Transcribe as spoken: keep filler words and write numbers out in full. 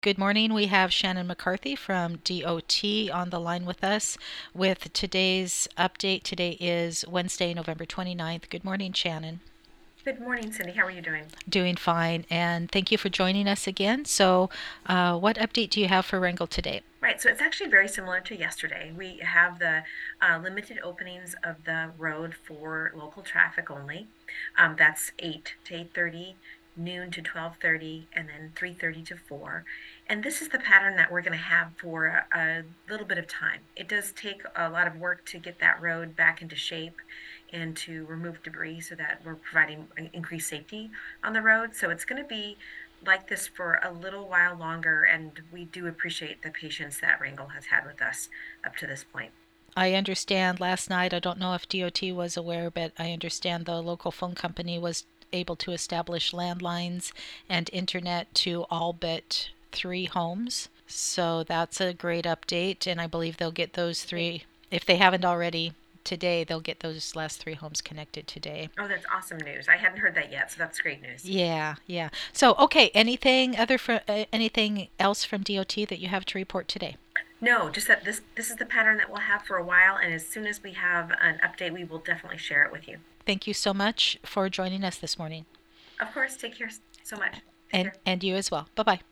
Good morning. We have Shannon McCarthy from D O T on the line with us with today's update. Today is Wednesday, November twenty-ninth. Good morning, Shannon. Good morning, Cindy. How are you doing? Doing fine, and thank you for joining us again. So, uh, what update do you have for Wrangell today? Right, so it's actually very similar to yesterday. We have the uh, limited openings of the road for local traffic only. Um, that's eight to eight thirty, noon to twelve thirty, and then three thirty to four. And this is the pattern that we're going to have for a, a little bit of time. It does take a lot of work to get that road back into shape and to remove debris so that we're providing increased safety on the road. So it's going to be like this for a little while longer, and we do appreciate the patience that Wrangell has had with us up to this point. I understand last night, I don't know if D O T was aware, but I understand the local phone company was able to establish landlines and internet to all but three homes. So that's a great update, and I believe they'll get those three, if they haven't already today, they'll get those last three homes connected today. Oh, that's awesome news. I hadn't heard that yet, so that's great news. Yeah, yeah. So, okay, anything other for uh, anything else from D O T that you have to report today? No, just that this this is the pattern that we'll have for a while, and as soon as we have an update, we will definitely share it with you. Thank you so much for joining us this morning. Of course, take care so much. Take And care. and you as well. Bye-bye.